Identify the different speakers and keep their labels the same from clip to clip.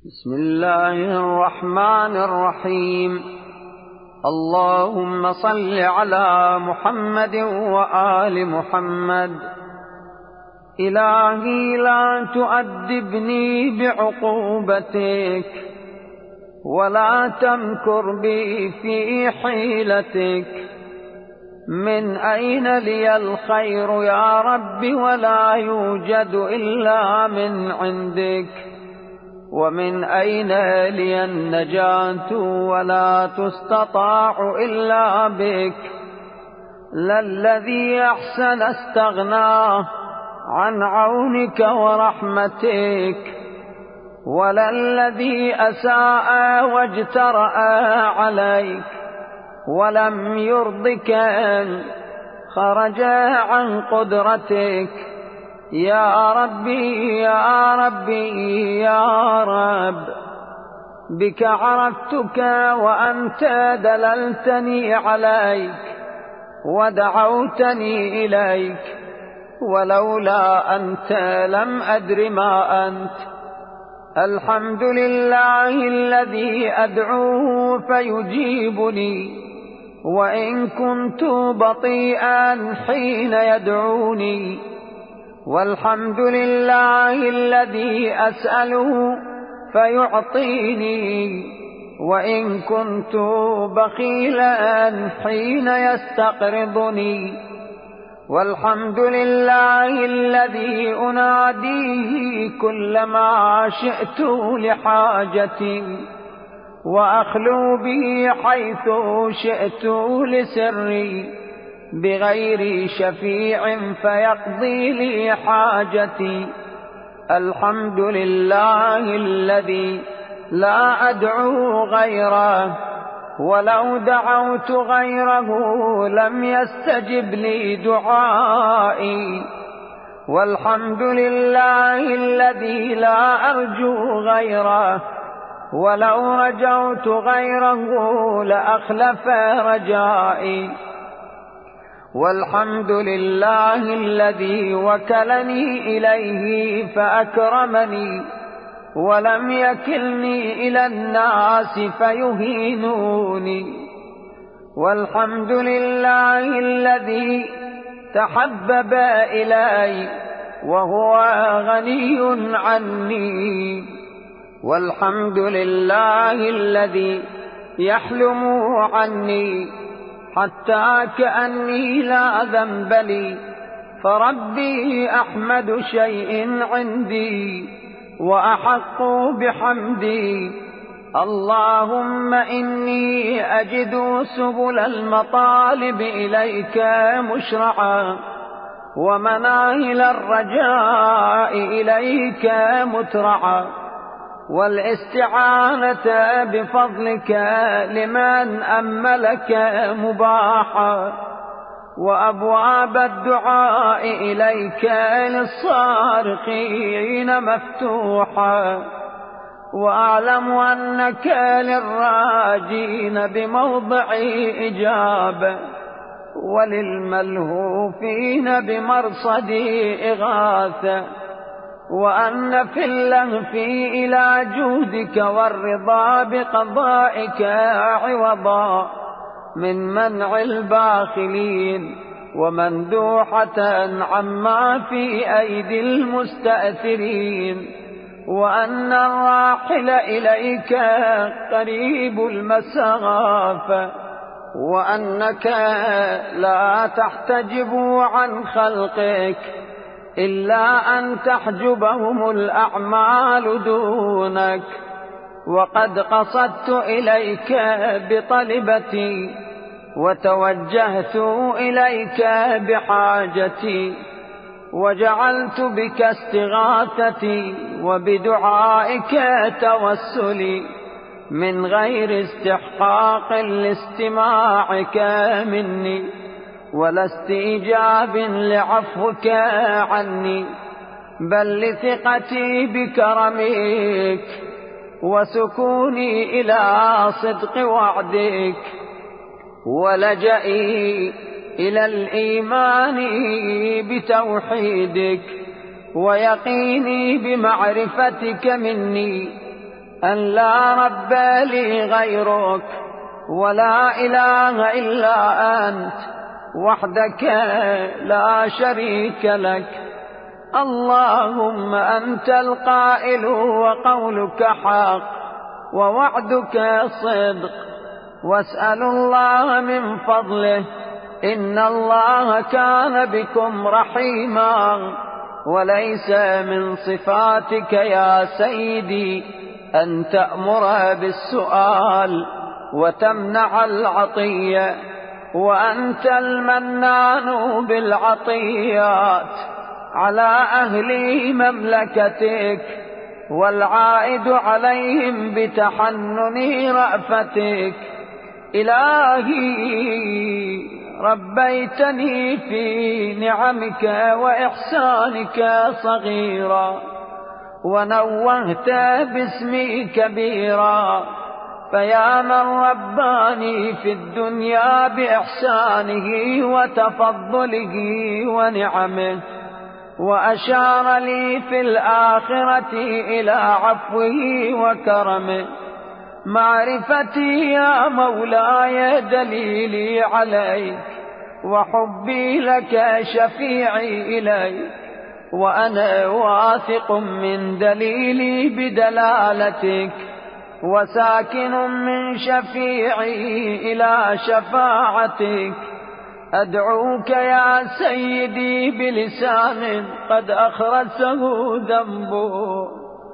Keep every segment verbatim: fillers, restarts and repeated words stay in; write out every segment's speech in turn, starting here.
Speaker 1: بسم الله الرحمن الرحيم. اللهم صل على محمد وآل محمد. إلهي لا تؤدبني بعقوبتك ولا تمكر بي في حيلتك. من أين لي الخير يا رب ولا يوجد إلا من عندك. ومن أين لي النجاة ولا تستطاع إلا بك. لا الذي أحسن استغناه عن عونك ورحمتك، ولا الذي أساء واجترأ عليك ولم يرضك خرج عن قدرتك. يا ربي يا ربي يا رب، بك عرفتك وأنت دللتني عليك ودعوتني إليك، ولولا أنت لم أدر ما أنت. الحمد لله الذي أدعوه فيجيبني وإن كنت بطيئا حين يدعوني، والحمد لله الذي أسأله فيعطيني وإن كنت بخيلا حين يستقرضني، والحمد لله الذي أناديه كلما شئت لحاجتي وأخلو به حيث شئت لسري، بغير شفيع فيقضي لي حاجتي. الحمد لله الذي لا أدعو غيره، ولو دعوت غيره لم يستجب لي دعائي. والحمد لله الذي لا أرجو غيره، ولو رجوت غيره لأخلف رجائي. والحمد لله الذي وكلني إليه فأكرمني ولم يكلني إلى الناس فيهينوني. والحمد لله الذي تحبب إلي وهو غني عني. والحمد لله الذي يحلم عني حتى كأني لا ذنب لي، فربي أحمد شيء عندي وأحق بحمدي. اللهم إني أجد سبل المطالب إليك مشرعا، ومناهل الرجاء إليك مترعا، والاستعانة بفضلك لمن أملك مباحا، وأبواب الدعاء إليك للصارخين مفتوحا. وأعلم أنك للراجين بموضع إجابة، وللملهوفين بمرصد إغاثة، وأن في اللهف إلى جودك والرضا بقضائك عوضا من منع الباخلين، ومندوحة عما في أيدي المستأثرين، وأن الراحل إليك قريب المسافة، وأنك لا تحتجب عن خلقك إلا أن تحجبهم الأعمال دونك. وقد قصدت إليك بطلبتي وتوجهت إليك بحاجتي، وجعلت بك استغاثتي وبدعائك توسلي، من غير استحقاق لاستماعك مني ولا استيجاب لعفوك عني، بل لثقتي بكرمك وسكوني إلى صدق وعدك، ولجئي إلى الإيمان بتوحيدك، ويقيني بمعرفتك مني أن لا رب لي غيرك ولا إله إلا أنت وحدك لا شريك لك. اللهم أنت القائل وقولك حق ووعدك صدق، واسأل الله من فضله، إن الله كان بكم رحيما. وليس من صفاتك يا سيدي أن تأمر بالسؤال وتمنع العطية، وأنت المنان بالعطيات على أهل مملكتك، والعائد عليهم بتحنن رأفتك. إلهي ربيتني في نعمك وإحسانك صغيرا، ونوهت باسمي كبيرا، فيا من رباني في الدنيا بإحسانه وتفضله ونعمه، وأشار لي في الآخرة إلى عفوه وكرمه. معرفتي يا مولاي دليلي عليك، وحبي لك شفيعي إليك، وأنا واثق من دليلي بدلالتك، وساكن من شفيعي إلى شفاعتك. أدعوك يا سيدي بلسان قد أخرسه ذنبه،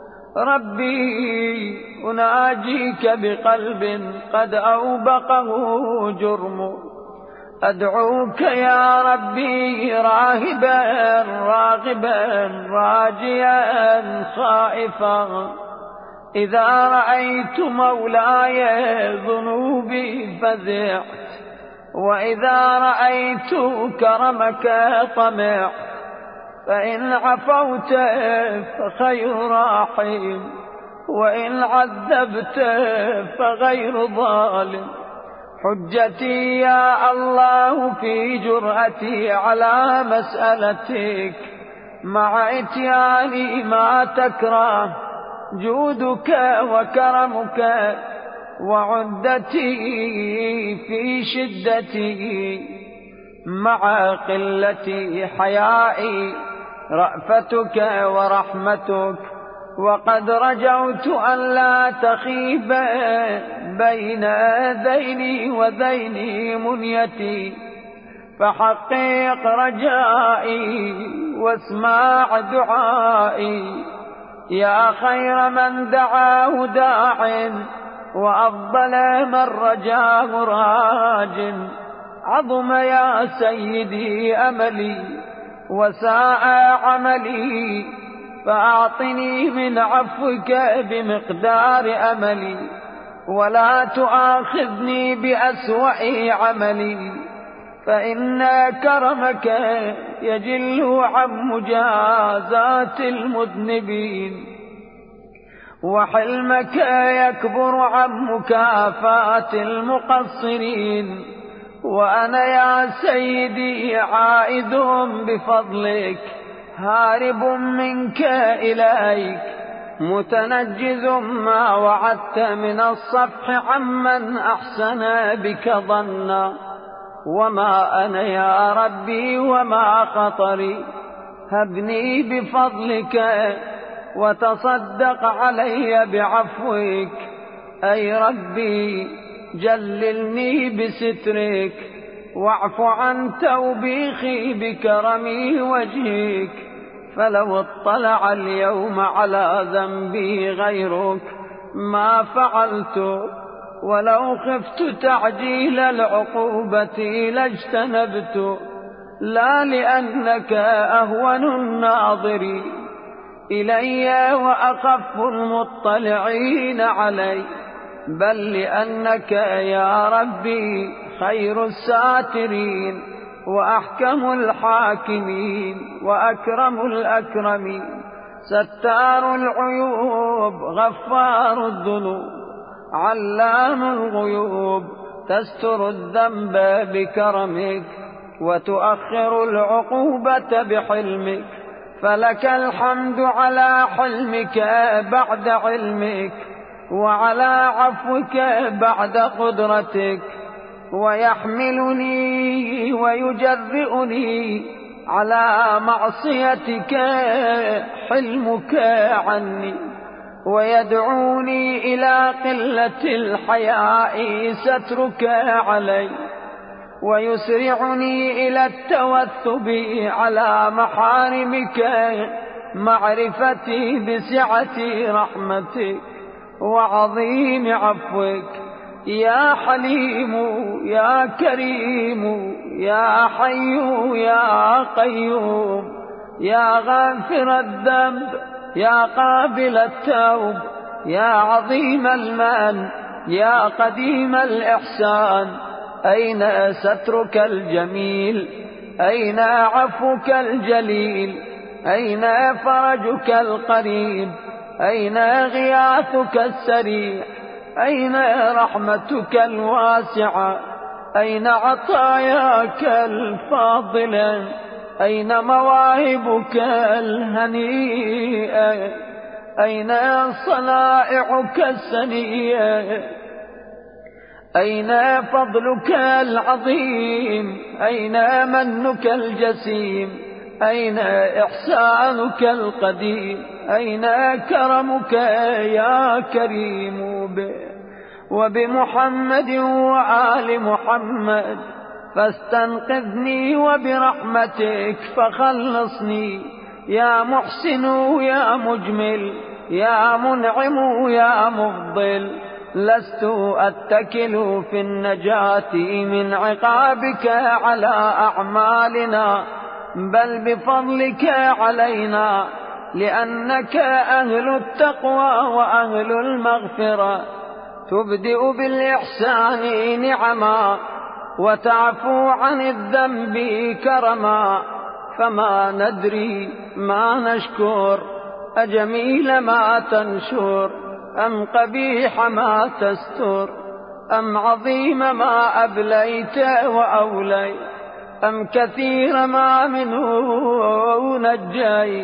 Speaker 1: ربي أناجيك بقلب قد أوبقه جرمه. أدعوك يا ربي راهبا راغبا راجيا خائفا، إذا رأيت مولاي ذنوبي فزعت، وإذا رأيت كرمك طمعت. فإن عفوت فخير راحم، وإن عذبت فغير ظالم. حجتي يا الله في جرأتي على مسألتك، مع إتياني ما تكره، جودك وكرمك، وعدتي في شدتي، مع قلة حيائي رأفتك ورحمتك. وقد رجوت أن لا تخيب بين ذيني وذين منيتي، فحقق رجائي واسمع دعائي، يا خير من دعاه داع، وأفضل من رجاه راج. عظم يا سيدي أملي وساء عملي، فأعطني من عفوك بمقدار أملي، ولا تؤاخذني بأسوأ عملي، فإن كرمك يجل عن مجازات المذنبين، وحلمك يكبر عن مكافاة المقصرين. وأنا يا سيدي عائد بفضلك، هارب منك إليك، متنجز ما وعدت من الصفح عمن أحسن بك ظنا. وما أنا يا ربي وما خطري، هبني بفضلك وتصدق علي بعفوك. أي ربي جللني بسترك، واعف عن توبيخي بكرم وجهك. فلو اطلع اليوم على ذنبي غيرك ما فعلت، ولو خفت تعجيل العقوبة لاجتنبت، لا لأنك أهون الناظرين إلي وأخف المطلعين علي، بل لأنك يا ربي خير الساترين، وأحكم الحاكمين، وأكرم الأكرمين، ستار العيوب، غفار الذنوب، علام الغيوب، تستر الذنب بكرمك، وتؤخر العقوبة بحلمك. فلك الحمد على حلمك بعد علمك، وعلى عفوك بعد قدرتك، ويحملني ويجرئني على معصيتك حلمك عني، ويدعوني إلى قلة الحياء سترك علي، ويسرعني إلى التوثب على محارمك معرفتي بسعة رحمتك وعظيم عفوك. يا حليم يا كريم يا حي يا قيوم، يا غافر الذنب يا قابل التوب، يا عظيم المن يا قديم الإحسان، أين سترك الجميل؟ أين عفوك الجليل؟ أين فرجك القريب؟ أين غياثك السريع؟ أين رحمتك الواسعة؟ أين عطاياك الفاضلة؟ أين مواهبك الهنيئة؟ أين صنائعك السنية؟ أين فضلك العظيم؟ أين منك الجسيم؟ أين إحسانك القديم؟ أين كرمك يا كريم؟ وبمحمد وآل محمد فاستنقذني، وبرحمتك فخلصني، يا محسن يا مجمل يا منعم يا مفضل. لست أتكل في النجاة من عقابك على أعمالنا، بل بفضلك علينا، لأنك أهل التقوى وأهل المغفرة، تبدئ بالإحسان نعما، وتعفو عن الذنب كرما. فما ندري ما نشكر، أجميل ما تنشر، أم قبيح ما تستر، أم عظيم ما أبليت وأوليت، أم كثير ما منه نجيت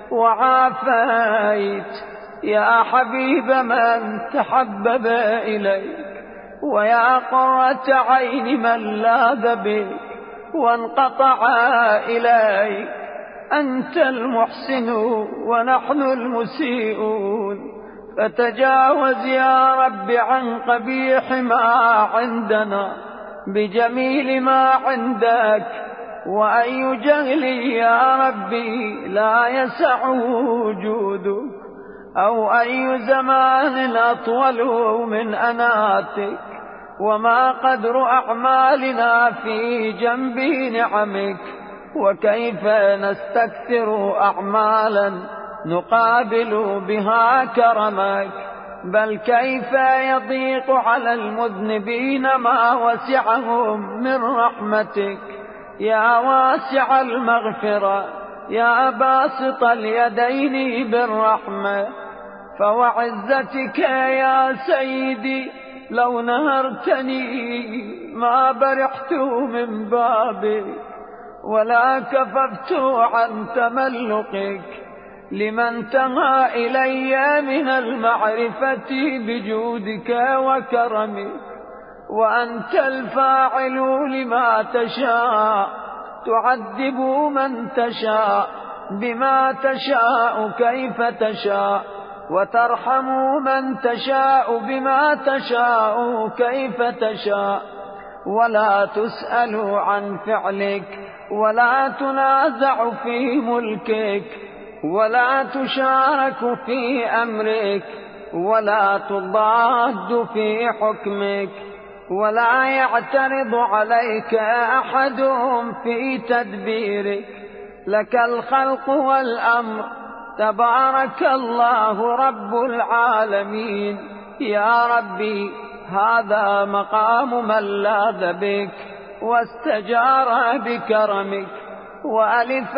Speaker 1: وعافيت. يا حبيب من تحبب إليك، ويا قرة عين من لاذ بك وانقطع إليك. أنت المحسن ونحن المسيئون، فتجاوز يا رب عن قبيح ما عندنا بجميل ما عندك. وأي جهل يا ربي لا يسعه وجودك، أو أي زمان أطول من أناتك. وما قدر أعمالنا في جنب نعمك، وكيف نستكثر أعمالا نقابل بها كرمك. بل كيف يضيق على المذنبين ما وسعهم من رحمتك. يا واسع المغفرة، يا باسط اليدين بالرحمة، فوعزتك يا سيدي لو نهرتني ما برحت من بابك، ولا كففت عن تملقك لمن تهى إلي من المعرفة بجودك وكرمك. وأنت الفاعل لما تشاء، تعذب من تشاء بما تشاء كيف تشاء، وترحم من تشاء بما تشاء كيف تشاء. ولا تسأل عن فعلك، ولا تنازع في ملكك، ولا تشارك في أمرك، ولا تضاد في حكمك، ولا يعترض عليك أحد في تدبيرك. لك الخلق والأمر، تبارك الله رب العالمين. يا ربي هذا مقام من لاذ بك واستجار بكرمك، وألف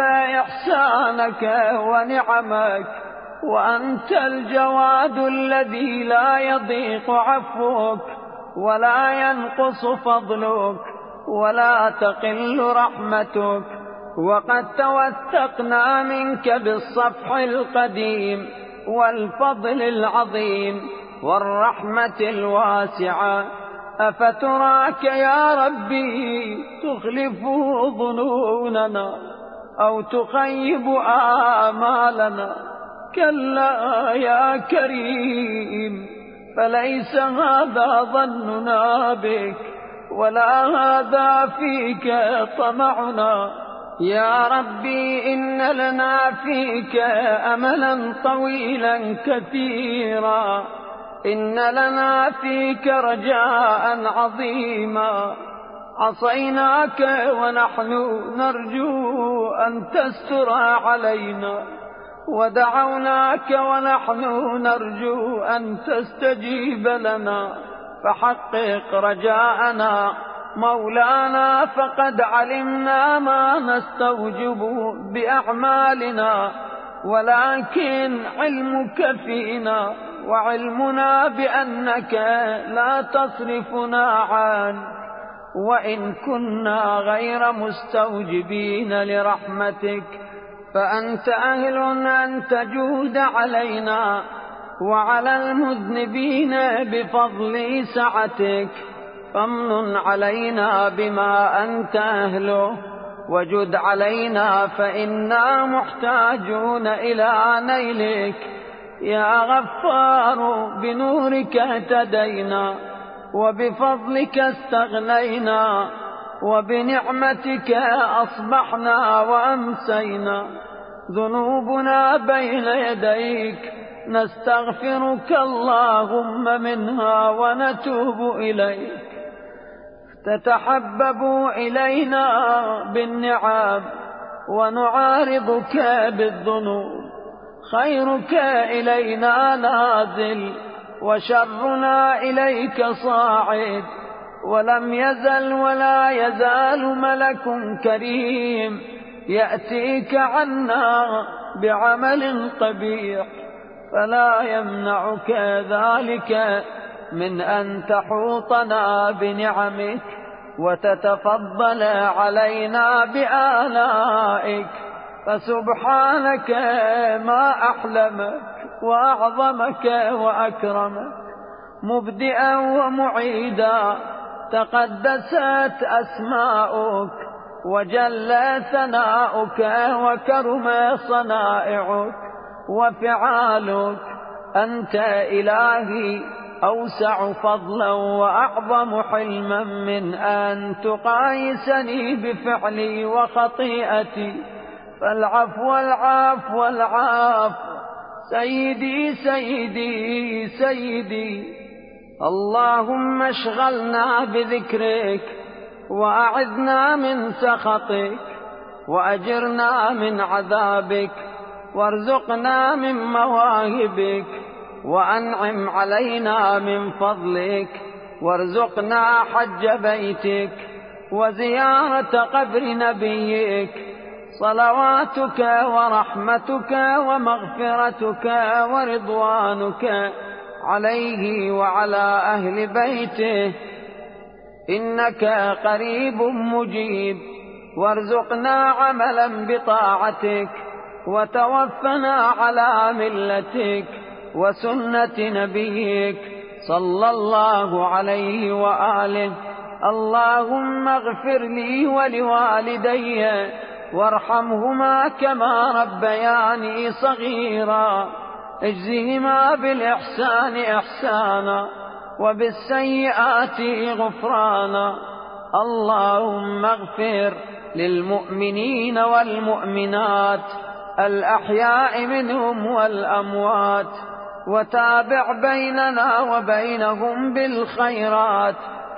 Speaker 1: إحسانك ونعمك. وأنت الجواد الذي لا يضيق عفوك، ولا ينقص فضلك، ولا تقل رحمتك. وقد توثقنا منك بالصفح القديم والفضل العظيم، والرحمة الواسعة. أفتراك يا ربي تخلف ظنوننا أو تخيب آمالنا؟ كلا يا كريم، فليس هذا ظننا بك ولا هذا فيك طمعنا. يا ربي إن لنا فيك أملا طويلا كثيرا، إن لنا فيك رجاء عظيما. عصيناك ونحن نرجو أن تستر علينا، ودعوناك ونحن نرجو أن تستجيب لنا، فحقق رجاءنا مولانا. فقد علمنا ما نستوجب بأعمالنا، ولكن علمك فينا وعلمنا بأنك لا تصرفنا عنك، وإن كنا غير مستوجبين لرحمتك فأنت أهل أن تجود علينا وعلى المذنبين بفضل سعتك. فامنن علينا بما أنت أهله، وجد علينا فإنا محتاجون إلى نيلك. يا غفار بنورك اهتدينا، وبفضلك استغنينا، وبنعمتك أصبحنا وأمسينا. ذنوبنا بين يديك نستغفرك اللهم منها ونتوب إليك. تتحبب إلينا بالنعم ونعارضك بالذنوب. خيرك إلينا نازل وشرنا إليك صاعد، ولم يزل ولا يزال ملك كريم يأتيك عنا بعمل قبيح، فلا يمنعك ذلك من أن تحوطنا بنعمك وتتفضل علينا بآلائك. فسبحانك ما أحلمك وأعظمك وأكرمك، مبدئا ومعيدا تقدست أسماؤك وجل ثناؤك وكرم صنائعك وفعالك. أنت إلهي أوسع فضلا وأعظم حلما من أن تقايسني بفعلي وخطيئتي. فالعفو العفو العفو سيدي سيدي سيدي. اللهم اشغلنا بذكرك، وأعذنا من سخطك، وأجرنا من عذابك، وارزقنا من مواهبك، وأنعم علينا من فضلك، وارزقنا حج بيتك وزيارة قبر نبيك. صلواتك ورحمتك ومغفرتك ورضوانك عليه وعلى أهل بيته، إنك قريب مجيب. وارزقنا عملا بطاعتك، وتوفنا على ملتك وسنة نبيك صلى الله عليه وآله. اللهم اغفر لي ولوالدي وارحمهما كما ربياني صغيرا. اجزهما بالإحسان إحسانا وبالسيئات غفرانا. اللهم اغفر للمؤمنين والمؤمنات الأحياء منهم والأموات، وتابع بيننا وبينهم بالخيرات.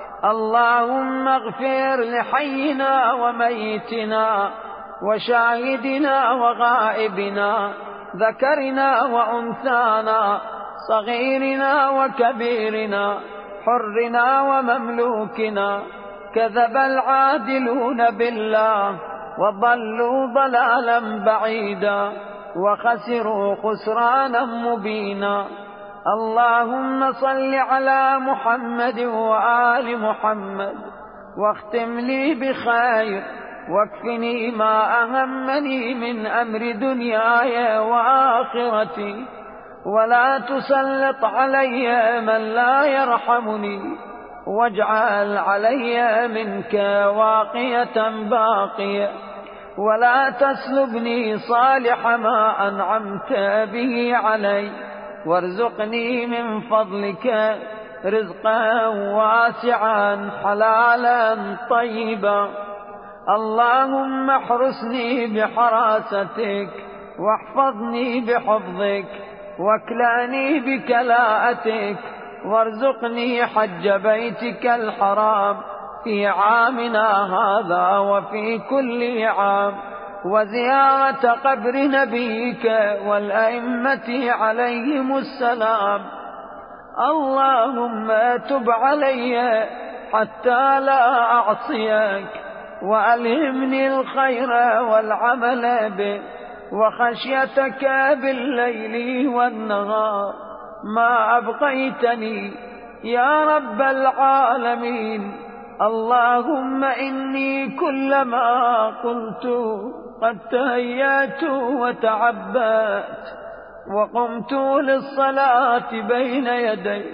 Speaker 1: اللهم اغفر لحينا وميتنا وشاهدنا وغائبنا، ذكرنا وأنثانا، صغيرنا وكبيرنا، حرنا ومملوكنا. كذب العادلون بالله وضلوا ضلالا بعيدا، وخسروا خسرانا مبينا. اللهم صل على محمد وآل محمد، واختم لي بخير، واكفني ما أهمني من أمر دنياي وآخرتي. ولا تسلط علي من لا يرحمني، واجعل علي منك واقية باقية، ولا تسلبني صالح ما أنعمت به علي، وارزقني من فضلك رزقا واسعا حلالا طيبا. اللهم احرسني بحراستك، واحفظني بحفظك، واكلاني بكلاءتك، وارزقني حج بيتك الحرام في عامنا هذا وفي كل عام، وزيارة قبر نبيك والأئمة عليهم السلام. اللهم تب علي حتى لا أعصيك، وألهمني الخير والعمل به، وخشيتك بالليل والنهار ما أبقيتني يا رب العالمين. اللهم إني كلما قلت قد تهيأت وتعبأت وقمت للصلاة بين يديك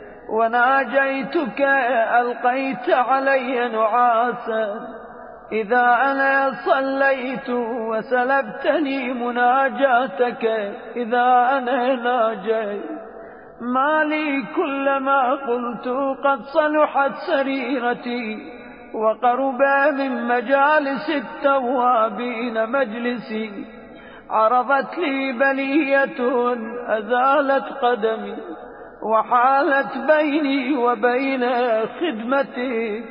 Speaker 1: وناجيتك ألقيت علي نعاسا. إذا أنا صليت وسلبتني مناجاتك إذا أنا ناجيت، ما لي كلما قلت قد صلحت سريرتي وقرب من مجالس التوابين مجلسي، عرضت لي بلية أزالت قدمي وحالت بيني وبين خدمتك.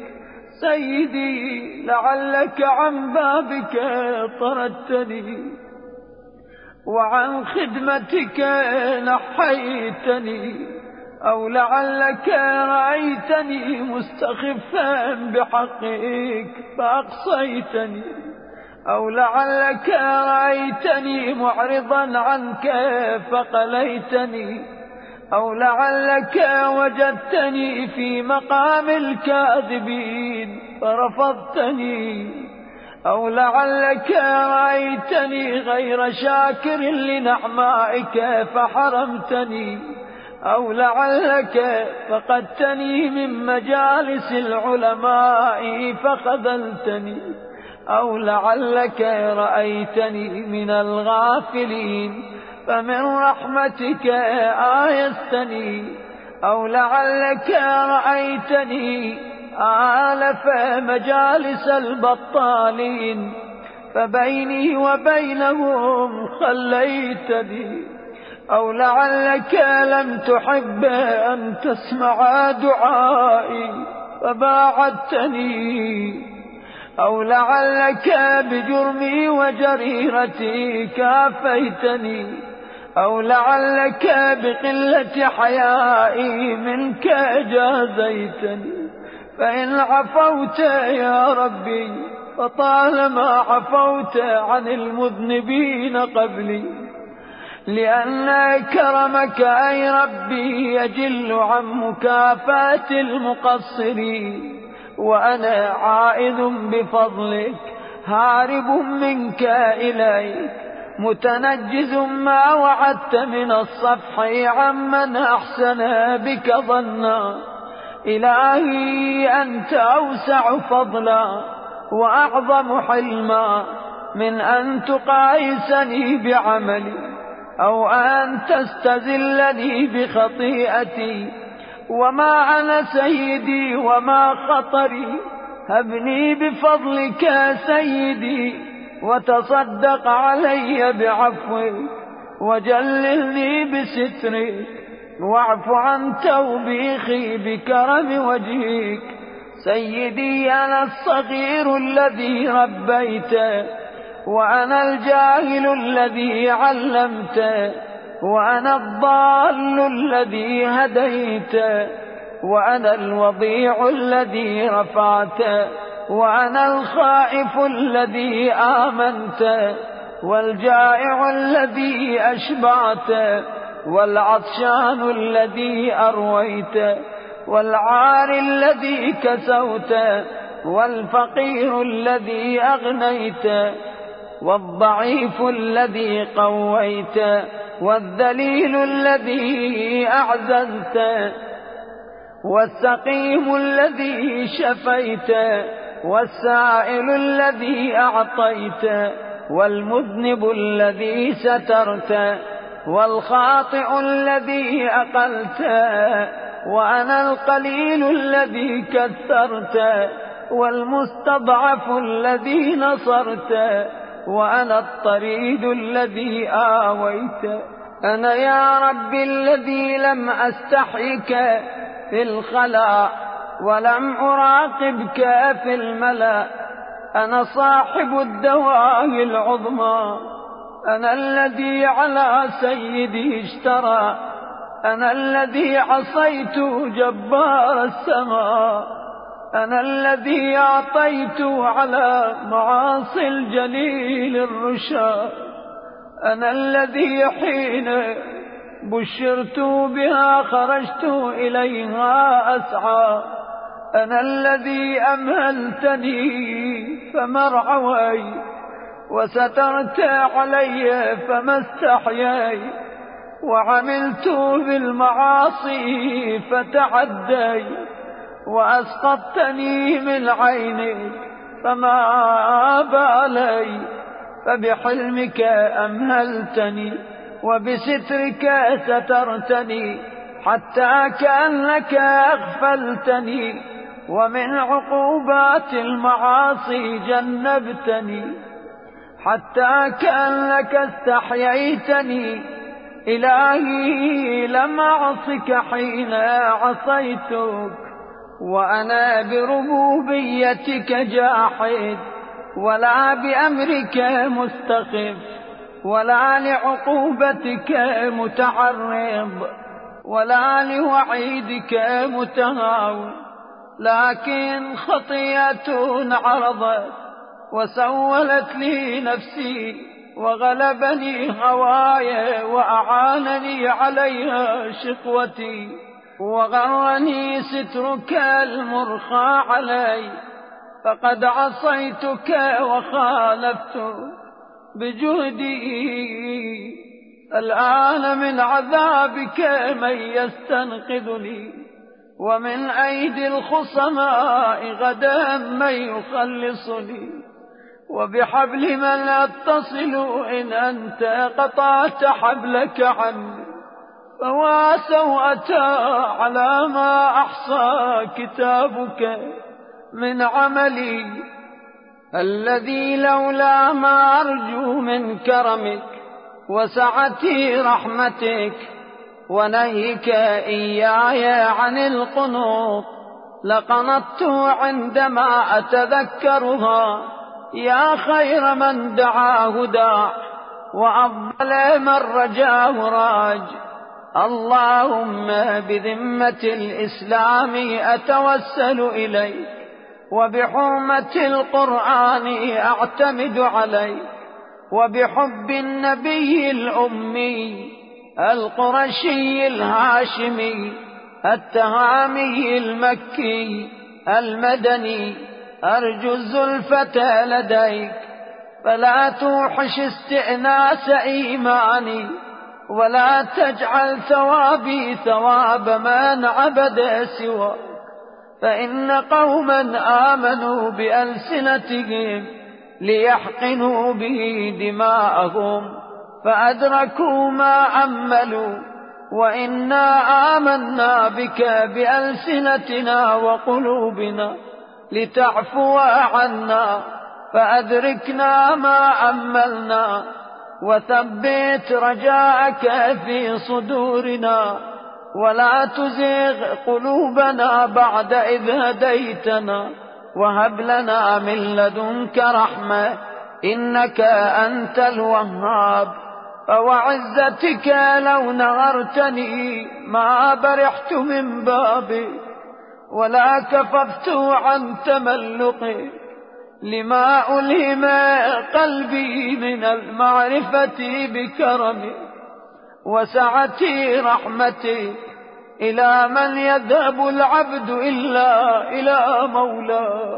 Speaker 1: سيدي لعلك عن بابك طردتني وعن خدمتك نحيتني، أو لعلك رأيتني مستخفا بحقك فأقصيتني، أو لعلك رأيتني معرضا عنك فقليتني، أو لعلك وجدتني في مقام الكاذبين فرفضتني، أو لعلك رأيتني غير شاكر لنعمائك فحرمتني، أو لعلك فقدتني من مجالس العلماء فخذلتني، أو لعلك رأيتني من الغافلين فمن رحمتك آيستني، أو لعلك رأيتني آلف مجالس البطالين فبيني وبينهم خليتني، أو لعلك لم تحب أن تسمع دعائي فباعدتني، أو لعلك بجرمي وجريرتي كافيتني، أو لعلك بقلة حيائي منك جازيتني. فإن عفوت يا ربي فطالما عفوت عن المذنبين قبلي، لأن كرمك أي ربي يجل عن مكافاة المقصرين، وأنا عائذ بفضلك هارب منك إليك متنجز ما وعدت من الصفح عمن أحسن بك ظنا. إلهي أنت أوسع فضلا وأعظم حلما من أن تقايسني بعملي أو أن تستزلني بخطيئتي. وما أنا سيدي وما خطري، هبني بفضلك سيدي وتصدق علي بعفوك، وجللني بسترك، واعف عن توبيخي بكرم وجهك. سيدي أنا الصغير الذي ربيت، وأنا الجاهل الذي علمت، وأنا الضال الذي هديت، وأنا الوضيع الذي رفعت، وأنا الخائف الذي آمنت، والجائع الذي أشبعت، والعطشان الذي أرويت، والعار الذي كسوت، والفقير الذي أغنيت، والضعيف الذي قويت، والذليل الذي أعززت والسقيم الذي شفيت والسائل الذي أعطيت والمذنب الذي سترت والخاطئ الذي أقلت وأنا القليل الذي كثرت والمستضعف الذي نصرت وأنا الطريد الذي آويت. أنا يا رب الذي لم أستحيك في الخلاء ولم أراقبك في الملأ. أنا صاحب الدواء العظمى، أنا الذي على سيدي اشترى، أنا الذي عصيت جبار السماء، أنا الذي أعطيت على معاصي الجليل الرشا، أنا الذي حين بشرت بها خرجت إليها أسعى، أنا الذي أمهلتني فمرعوي وسترت علي فما استحيي وعملت بالمعاصي فتعدي وأسقطتني من عينك فما بالي. فبحلمك أمهلتني وبسترك سترتني حتى كأنك أغفلتني ومن عقوبات المعاصي جنبتني حتى كأنك استحييتني. إلهي لم أعصك حين عصيتك وأنا بربوبيتك جاحد ولا بأمرك مستخف ولا لعقوبتك متعرض ولا لوعيدك متهاون، لكن خطيئة عرضت وسولت لي نفسي وغلبني هواي وأعانني عليها شقوتي وغرني سترك المرخى علي، فقد عصيتك وخالفت بجهدي. الآن من عذابك من يستنقذني ومن أيدي الخصماء غدا من يخلصني، وبحبل من أتصل إن أنت قطعت حبلك عني. فوا سوءة على ما أحصى كتابك من عملي الذي لولا ما أرجو من كرمك وسعة رحمتك ونهيك إياي عن القنوط لقنطت عندما أتذكرها. يا خير من دعاه داع وأفضل من رجاه راج. اللهم بذمة الإسلام أتوسل إليك وبحرمة القرآن أعتمد عليك وبحب النبي الأمي القرشي الهاشمي التهامي المكي المدني أرجو الزلفة لديك، فلا توحش استئناس إيماني ولا تجعل ثوابي ثواب من عبد سواك. فإن قوما آمنوا بألسنتهم ليحقنوا به دماءهم فأدركوا ما أملوا، وإنا آمنا بك بألسنتنا وقلوبنا لتعفو عنا فأدركنا ما أملنا، وثبت رجاءك في صدورنا ولا تزغ قلوبنا بعد إذ هديتنا، وهب لنا من لدنك رحمة إنك أنت الوهاب. فوعزتك لو نغرتني ما برحت من بابك ولا كففت عن تملقك لما ألهم قلبي من المعرفة بكرمك وسعة رحمتك. إلى من يذهب العبد إلا إلى مولاه،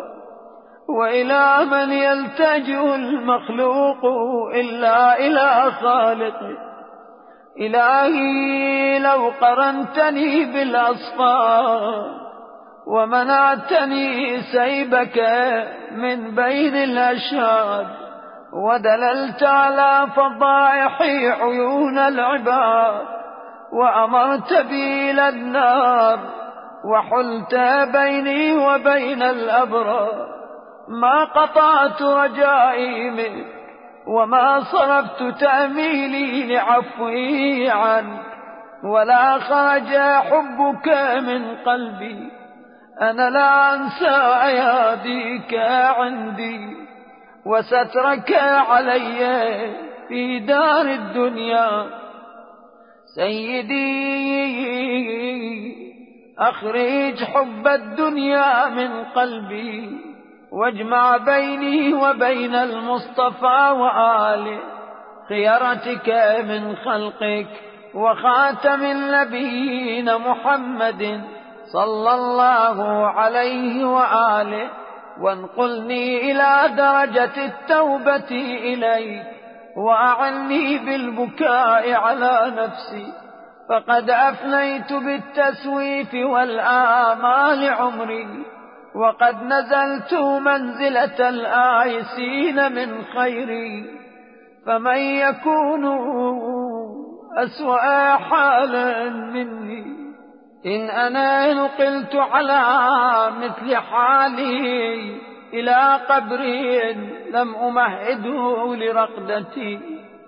Speaker 1: وإلى من يلتجئ المخلوق إلا إلى خالقه. إلهي لو قرنتني بالأصفار ومنعتني سيبك من بين الأشهاد ودللت على فضائح عيون العباد وأمرت بي إلى النار وحلت بيني وبين الأبرار ما قطعت رجائي منك وما صرفت تأميلي لعفوي عنك ولا خرج حبك من قلبي. أنا لا أنسى أياديك عندي وسترك علي في دار الدنيا. سيدي أخرج حب الدنيا من قلبي واجمع بيني وبين المصطفى وآله خيرتك من خلقك وخاتم النبيين محمد صلى الله عليه وآله وانقلني إلى درجة التوبة إليك وأعني بالبكاء على نفسي فقد أفنيت بالتسويف والآمال عمري وقد نزلت منزلة الآيسين من خيري. فمن يكون أسوأ حالا مني إن أنا نقلت على مثل حالي إلى قبر لم أمهده لرقدتي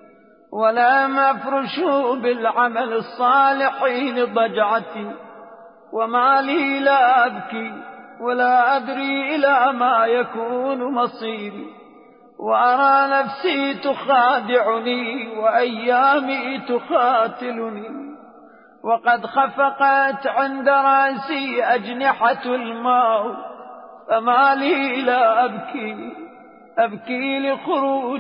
Speaker 1: ولم أفرشه بالعمل الصالح لضجعتي وما لي لا أبكي ولا أدري إلى ما يكون مصيري وأرى نفسي تخادعني وأيامي تقاتلني وقد خفقت عند رأسي أجنحة الموت فما لي لا أبكي أبكي لخروج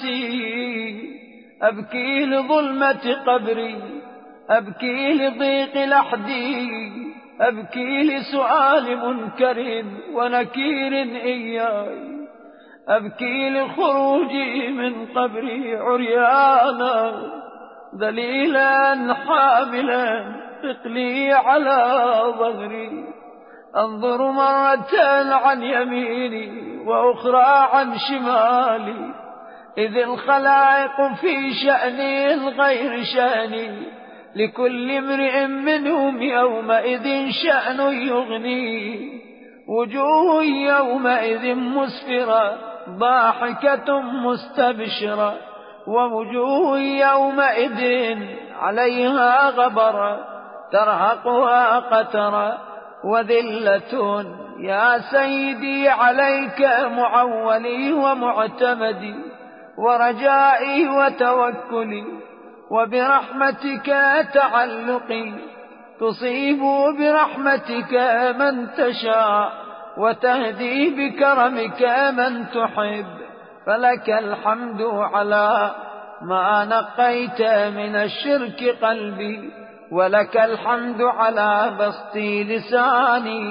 Speaker 1: نفسي أبكي لظلمة قبري أبكي لضيق لحدي أبكي لسؤال منكر ونكير إياي أبكي لخروجي من قبري عريانا ذليلا حاملا ثقلي على ظهري أنظر مرة عن يميني وأخرى عن شمالي إذ الخلائق في شأني غير شأني لكل امرئ منهم يومئذ شأن يغني وجوه يومئذ مسفرة ضاحكة مستبشرة ووجوه يومئذ عليها غبرة ترهقها قترة وذلة يا سيدي عليك معولي ومعتمدي ورجائي وتوكلي وبرحمتك تعلقي تصيب برحمتك من تشاء وتهدي بكرمك من تحب فلك الحمد على ما نقيت من الشرك قلبي ولك الحمد على بسط لساني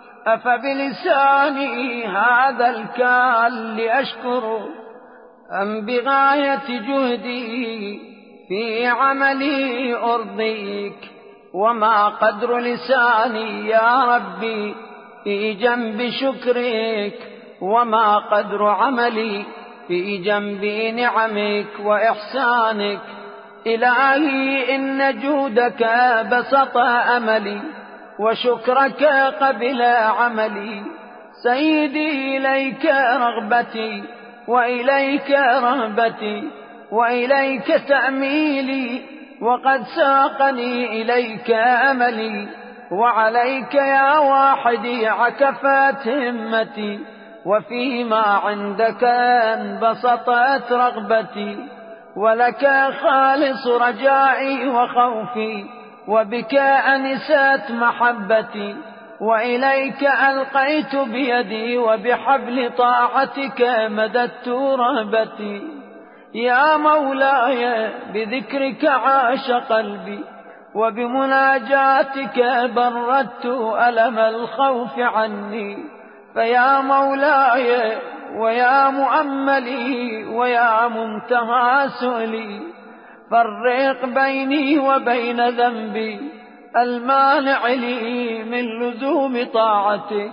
Speaker 1: أفبلساني هذا الكال لأشكر أم بغاية جهدي في عملي أرضيك وما قدر لساني يا ربي في جنب شكرك وما قدر عملي في جنب نعمك وإحسانك. إلهي إن جودك بسط أملي وشكرك قبل عملي. سيدي إليك رغبتي وإليك رهبتي وإليك تأميلي وقد ساقني إليك أملي وعليك يا واحدي عكفت همتي وفيما عندك انبسطت رغبتي ولك خالص رجائي وخوفي وبك أنست محبتي وإليك ألقيت بيدي وبحبل طاعتك مددت رهبتي. يا مولاي بذكرك عاش قلبي وبمناجاتك بردت ألم الخوف عني. فيا مولاي ويا مؤملي ويا منتهى سؤلي فرق بيني وبين ذنبي المانع لي من لزوم طاعتك،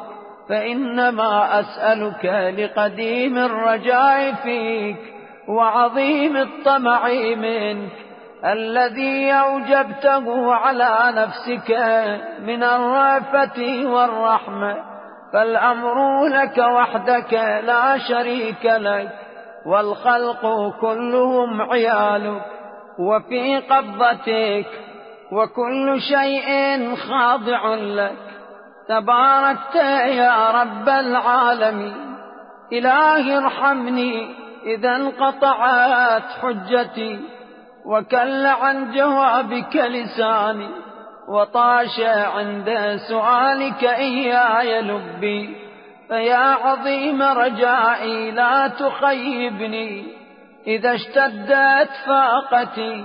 Speaker 1: فإنما أسألك لقديم الرجاء فيك وعظيم الطمع منك الذي أوجبته على نفسك من الرأفة والرحمة، فالأمر لك وحدك لا شريك لك، والخلق كلهم عيالك وفي قبضتك، وكل شيء خاضع لك. تباركت يا رب العالمين. إلهي ارحمني إذا انقطعت حجتي وكل عن جوابك لساني، وطاش عند سؤالك إياي لبي، فيا عظيم رجائي لا تخيبني إذا اشتدت فاقتي،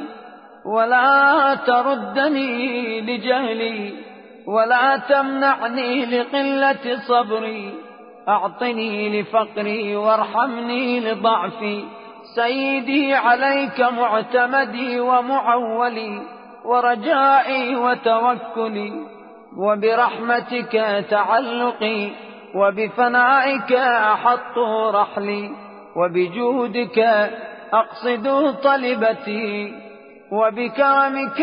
Speaker 1: ولا تردني لجهلي ولا تمنعني لقلة صبري، أعطني لفقري وارحمني لضعفي. سيدي عليك معتمدي ومعولي ورجائي وتوكلي، وبرحمتك تعلقي، وبفنائك أحط رحلي، وبجودك أقصد طلبتي، وبكرمك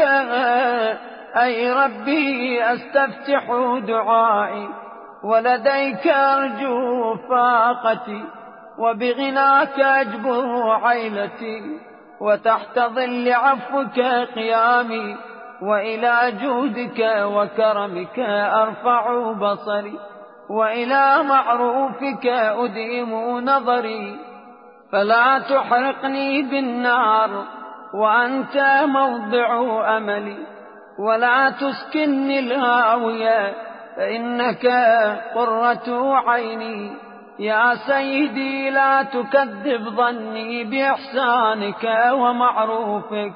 Speaker 1: أي ربي أستفتح دعائي، ولديك أرجو فاقتي، وبغناك أجبر عيلتي، وتحت ظل عفوك قيامي، وإلى جودك وكرمك أرفع بصري، وإلى معروفك أديم نظري. فلا تحرقني بالنار وأنت موضع أملي، ولا تسكنني الهاوية فإنك قرة عيني. يا سيدي لا تكذب ظني بإحسانك ومعروفك،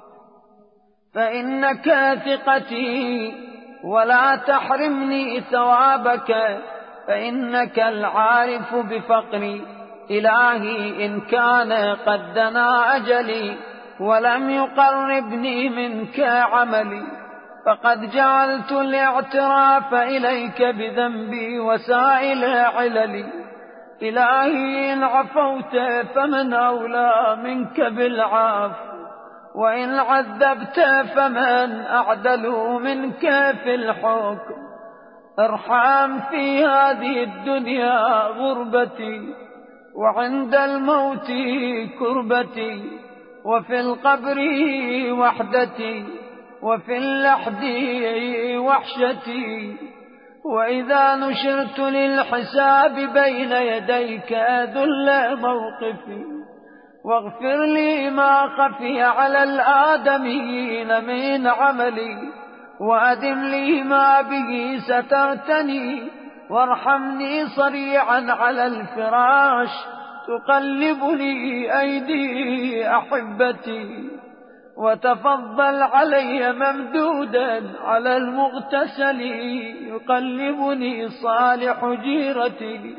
Speaker 1: فإنك ثقتي، ولا تحرمني ثوابك فإنك العارف بفقري. إلهي إن كان قد دنا أجلي ولم يقربني منك عملي، فقد جعلت الاعتراف إليك بذنبي وسائل عللي. إلهي إن عفوت فمن أولى منك بالعفو، وإن عذبت فمن أعدل منك في الحكم. ارحم في هذه الدنيا غربتي، وعند الموت كربتي، وفي القبر وحدتي، وفي اللحد وحشتي، وإذا نشرت للحساب بين يديك ذل موقفي. واغفر لي ما خفي على الآدميين من عملي، وأدم لي ما به سترتني، وارحمني صريعا على الفراش تقلبني أيدي أحبتي، وتفضل علي ممدودا على المغتسل يقلبني صالح جيرتي،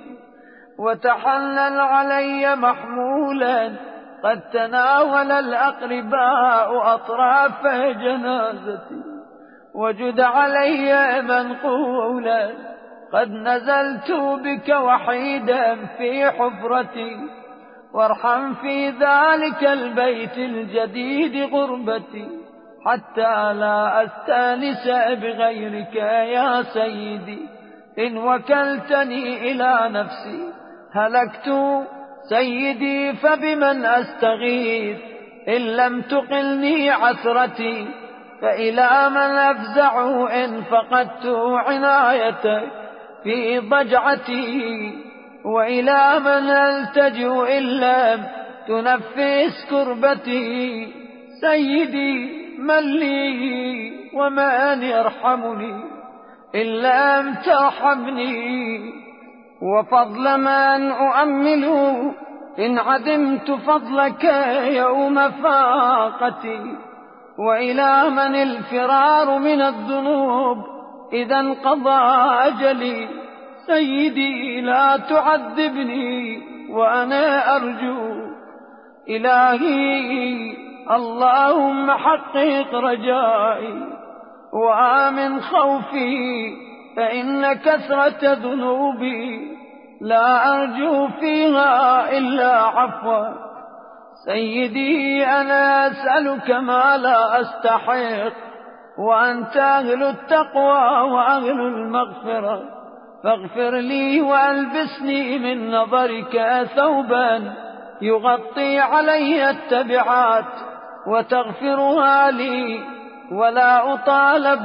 Speaker 1: وتحنن علي محمولا قد تناول الأقرباء أطراف جنازتي، وجد علي منقولا قد نزلت بك وحيدا في حفرتي، وارحم في ذلك البيت الجديد غربتي، حتى لا أستانس بغيرك يا سيدي. إن وكلتني إلى نفسي هلكت سيدي، فبمن أستغيث إن لم تقلني عثرتي؟ فإلى من أفزع إن فقدت عنايتك في ضجعتي؟ وإلى من ألتجئ إن لم تنفس كربتي؟ سيدي من لي ومن يرحمني إن لم ترحمني؟ وفضل من أؤمل إن عدمت فضلك يوم فاقتي؟ وإلى من الفرار من الذنوب إذا انقضى أجلي؟ سيدي لا تعذبني وأنا أرجو. إلهي اللهم حقق رجائي وآمن خوفي، فإن كثرة ذنوبي لا أرجو فيها إلا عفوك. سيدي أنا أسألك ما لا أستحق، وأنت أهل التقوى وأهل المغفرة، فاغفر لي وألبسني من نظرك ثوبا يغطي علي التبعات وتغفرها لي، ولا أطالب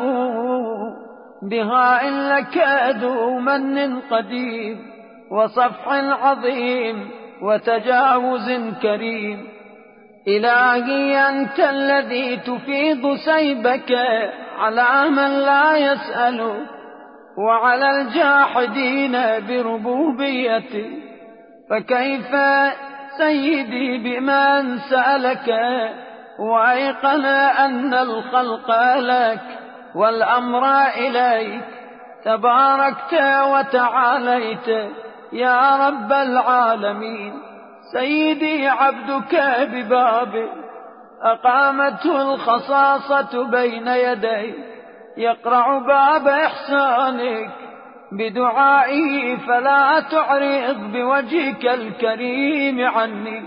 Speaker 1: بها إلا كادو من قديم وصفح عظيم وتجاوز كريم. إلهي أنت الذي تفيض سيبك على من لا يسأل وعلى الجاحدين بربوبيتك، فكيف سيدي بمن سألك وأيقن أن الخلق لك والأمر إليك، تباركت وتعاليت يا رب العالمين. سيدي عبدك ببابك أقامته الخصاصة بين يديك، يقرع باب إحسانك بدعائه، فلا تعرض بوجهك الكريم عني،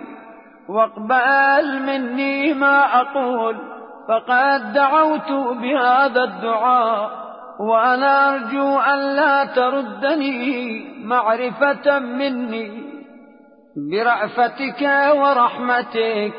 Speaker 1: واقبل مني ما أقول، فقد دعوت بهذا الدعاء، وأنا أرجو أن لا تردني معرفة مني برأفتك ورحمتك.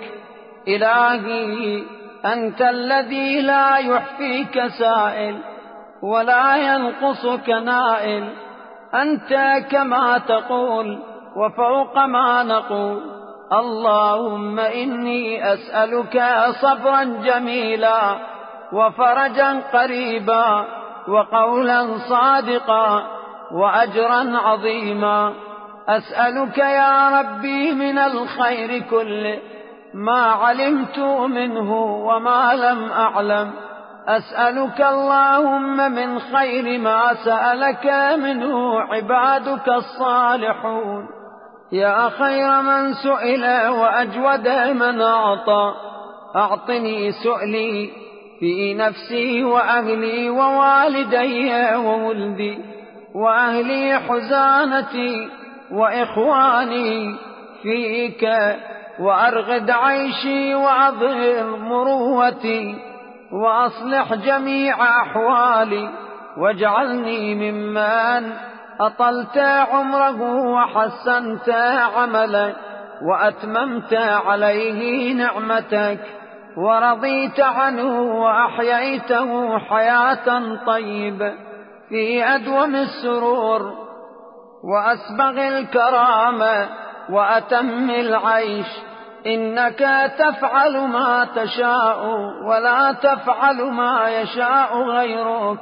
Speaker 1: إلهي أنت الذي لا يحفيك سائل ولا ينقصك نائل، أنت كما تقول وفوق ما نقول. اللهم إني أسألك صبرا جميلا وفرجا قريبا وقولا صادقا وأجرا عظيما. أسألك يا ربي من الخير كله ما علمت منه وما لم أعلم. أسألك اللهم من خير ما سألك منه عبادك الصالحون، يا خير من سئل وأجود من أعطى. أعطني سؤلي في نفسي وأهلي ووالدي وولدي وأهلي حزانتي وإخواني فيك، وأرغد عيشي وأظهر مروتي، وأصلح جميع أحوالي، واجعلني ممن أطلت عمره وحسنت عمله وأتممت عليه نعمتك ورضيت عنه وأحييته حياة طيبة في أدوم السرور وأسبغ الكرامة وأتم العيش. إنك تفعل ما تشاء ولا تفعل ما يشاء غيرك.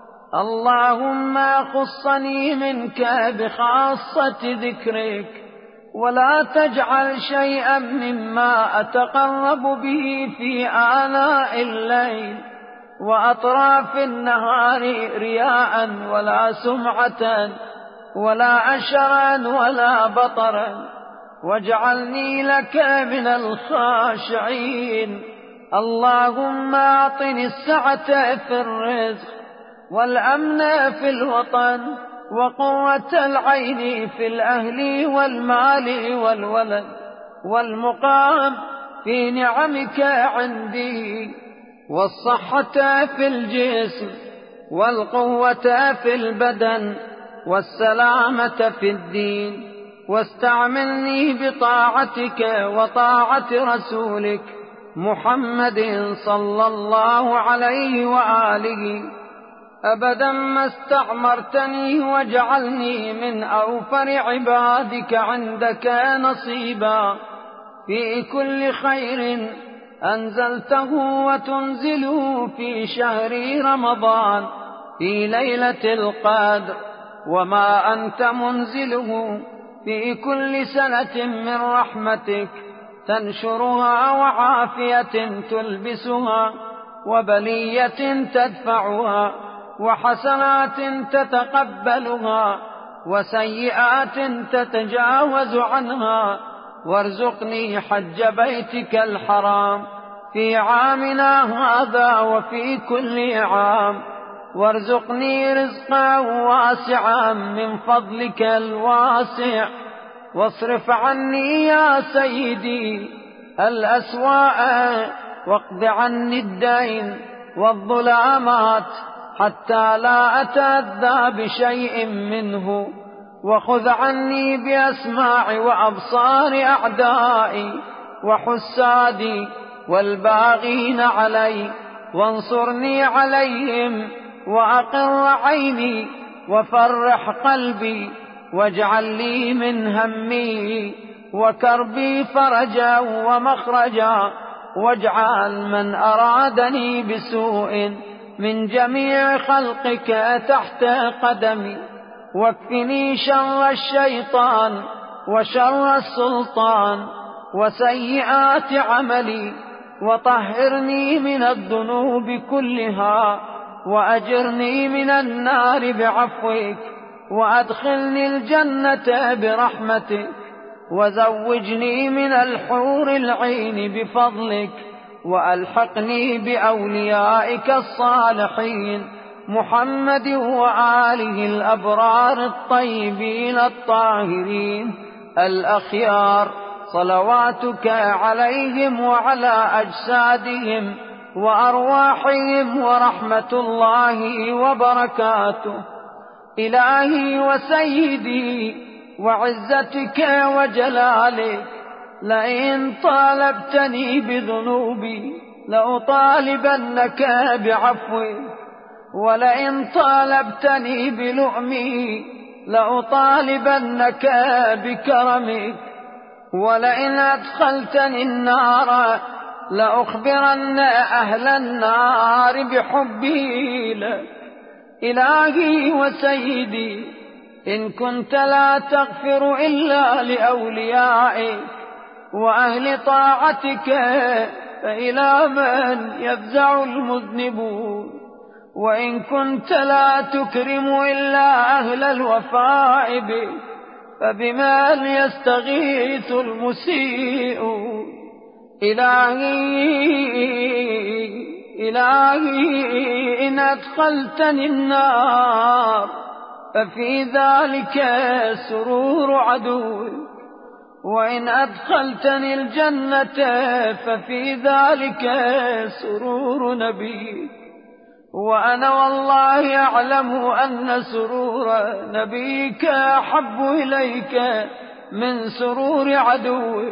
Speaker 1: اللهم خصني منك بخاصة ذكرك، ولا تجعل شيئا مما أتقرب به في آلاء الليل وأطراف النهار رياء ولا سمعة ولا أشرا ولا بطرا، واجعلني لك من الخاشعين. اللهم أعطني السعة في الرزق والأمن في الوطن وقوة العين في الأهل والمال والولد والمقام في نعمك عندي، والصحة في الجسم والقوة في البدن والسلامة في الدين. واستعملني بطاعتك وطاعة رسولك محمد صلى الله عليه وآله أبدا ما استعمرتني، واجعلني من أوفر عبادك عندك نصيبا في كل خير أنزلته وتنزله في شهر رمضان في ليلة القدر، وما أنت منزله في كل سنة من رحمتك تنشرها وعافية تلبسها وبلية تدفعها وحسنات تتقبلها وسيئات تتجاوز عنها. وارزقني حج بيتك الحرام في عامنا هذا وفي كل عام، وارزقني رزقا واسعا من فضلك الواسع، واصرف عني يا سيدي الأسواء، واقض عني الدين والظلامات حتى لا أتأذى بشيء منه، وخذ عني بأسماع وأبصار أعدائي وحسادي والباغين علي، وانصرني عليهم وأقر عيني وفرح قلبي، واجعل لي من همي وكربي فرجا ومخرجا، واجعل من أرادني بسوء من جميع خلقك تحت قدمي، واكفني شر الشيطان وشر السلطان وسيئات عملي، وطهرني من الذنوب كلها، وأجرني من النار بعفوك، وأدخلني الجنة برحمتك، وزوجني من الحور العين بفضلك، وألحقني بأوليائك الصالحين محمد وآله الأبرار الطيبين الطاهرين الأخيار، صلواتك عليهم وعلى أجسادهم وأرواحهم ورحمة الله وبركاته. إلهي وسيدي وعزتك وجلالك، لئن طالبتني بذنوبي لأطالبنك بعفوك، ولئن طالبتني بلؤمي لأطالبنك بكرمك، ولئن أدخلتني النار لأخبرن أهل النار بحبي لك. إلهي وسيدي، إن كنت لا تغفر إلا لأوليائك وأهل طاعتك، فإلى من يفزع المذنبون؟ وإن كنت لا تكرم إلا أهل الوفاء بك، فبمن يستغيث المسيئون؟ إلهي إلهي إن أدخلتني النار ففي ذلك سرور عدوك، وإن أدخلتني الجنة ففي ذلك سرور نبيك، وأنا والله أعلم أن سرور نبيك أحب إليك من سرور عدوك.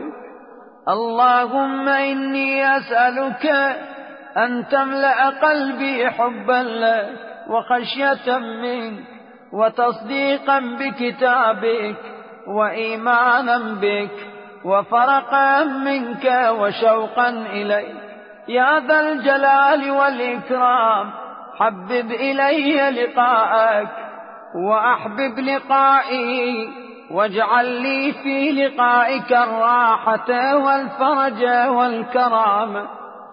Speaker 1: اللهم إني أسألك أن تملأ قلبي حبا لك وخشية منك وتصديقا بكتابك وإيمانا بك وفرقا منك وشوقا إليك يا ذا الجلال والإكرام. حبب إلي لقاءك وأحبب لقائي، واجعل لي في لقائك الراحة والفرج والكرامة.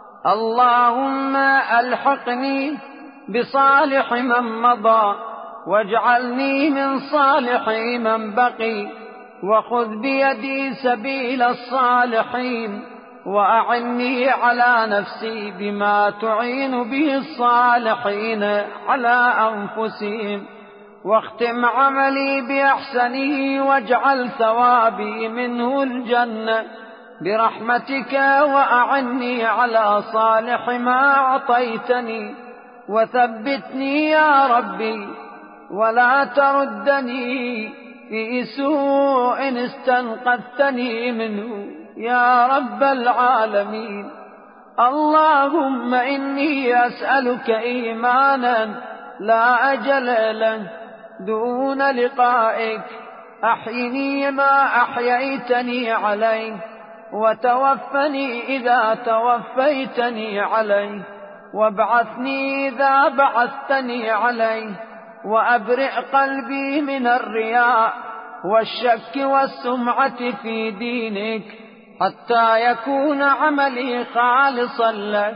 Speaker 1: اللهم ألحقني بصالح من مضى، واجعلني من صالح من بقي، وخذ بيدي سبيل الصالحين، وأعني على نفسي بما تعين به الصالحين على أنفسهم، واختم عملي بأحسنه، واجعل ثوابي منه الجنة برحمتك، وأعني على صالح ما أعطيتني، وثبتني يا ربي ولا تردني في سوء استنقذتني منه يا رب العالمين. اللهم إني أسألك إيمانا لا أجل له دون لقائك، أحيني ما أحييتني عليه، وتوفني إذا توفيتني عليه، وابعثني إذا بعثتني عليه، وأبرئ قلبي من الرياء والشك والسمعة في دينك، حتى يكون عملي خالصا لك.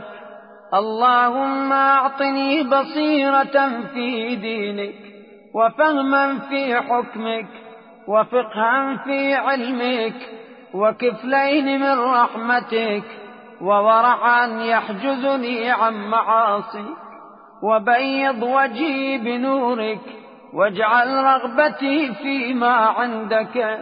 Speaker 1: اللهم أعطني بصيرة في دينك، وفهما في حكمك، وفقها في علمك، وكفلين من رحمتك، وورعا يحجزني عن معاصيك، وبيض وجهي بنورك، واجعل رغبتي فيما عندك،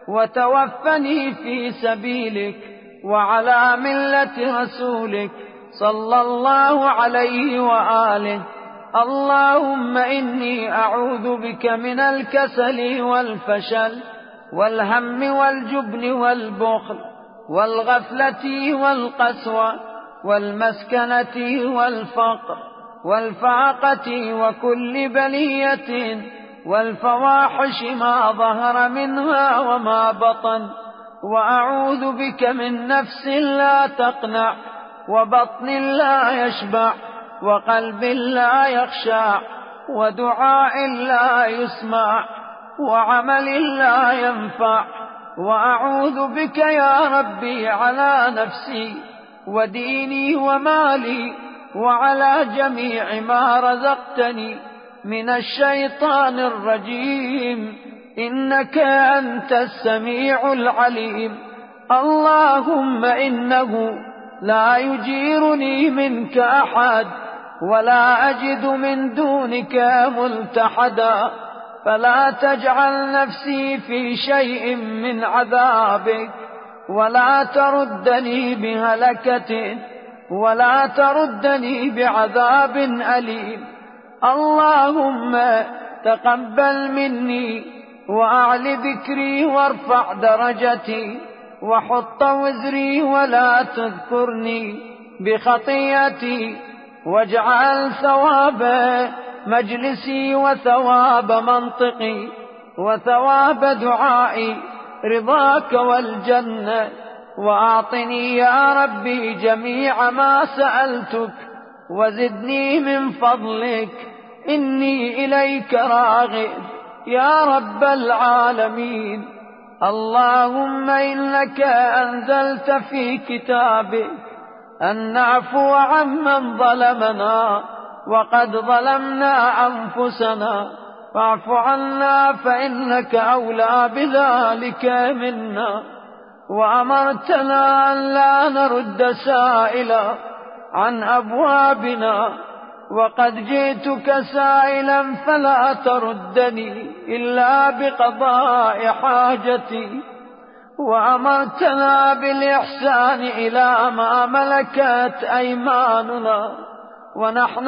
Speaker 1: وتوفني في سبيلك وعلى ملة رسولك صلى الله عليه وآله. اللهم إني أعوذ بك من الكسل والفشل والهم والجبن والبخل والغفلة والقسوة والمسكنة والفقر والفاقة وكل بلية والفواحش ما ظهر منها وما بطن. وأعوذ بك من نفس لا تقنع، وبطن لا يشبع، وقلب لا يخشع، ودعاء لا يسمع، وعمل لا ينفع. وأعوذ بك يا ربي على نفسي وديني ومالي وعلى جميع ما رزقتني من الشيطان الرجيم، إنك أنت السميع العليم. اللهم إنه لا يجيرني منك أحد، ولا أجد من دونك ملتحدا، فلا تجعل نفسي في شيء من عذابك، ولا تردني بهلكة، ولا تردني بعذاب أليم. اللهم تقبل مني وأعل ذكري وارفع درجتي، وحط وزري ولا تذكرني بخطيئتي، واجعل ثواب مجلسي وثواب منطقي وثواب دعائي رضاك والجنة. وأعطني يا ربي جميع ما سألتك، وزدني من فضلك، إني إليك راغب يا رب العالمين. اللهم إنك أنزلت في كتابك أن نعفو عمن ظلمنا، وقد ظلمنا أنفسنا، فاعف عنا فإنك أولى بذلك منا. وأمرتنا أن لا نرد سائلا عن أبوابنا، وقد جئتك سائلا فلا تردني إلا بقضاء حاجتي. وأمرتنا بالإحسان إلى ما ملكت أيماننا، ونحن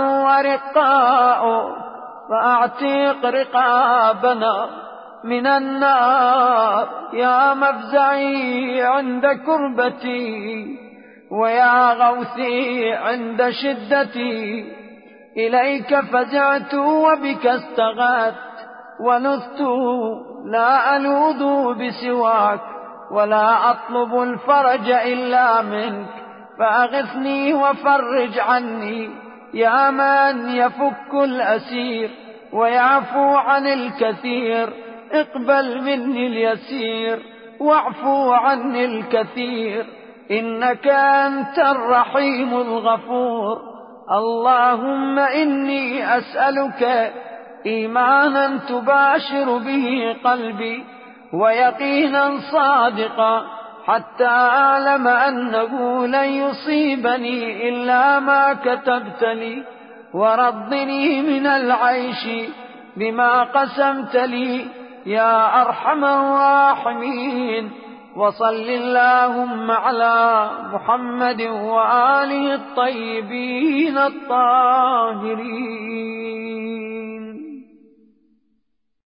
Speaker 1: أرقاء فأعتق رقابنا من النار يا مفزعي عند كربتي، ويا غوثي عند شدتي. إليك فزعت وبك استغاثت ونثت، لا ألوذ بسواك ولا أطلب الفرج إلا منك، فأغثني وفرج عني يا من يفك الأسير ويعفو عن الكثير. اقبل مني اليسير واعفو عني الكثير، إنك أنت الرحيم الغفور. اللهم إني أسألك إيمانا تباشر به قلبي، ويقينا صادقا، حتى أعلم أنه لن يصيبني إلا ما كتبت لي، ورضني من العيش بما قسمت لي يا أرحم الراحمين. وصل اللهم على محمد وآله الطيبين الطاهرين.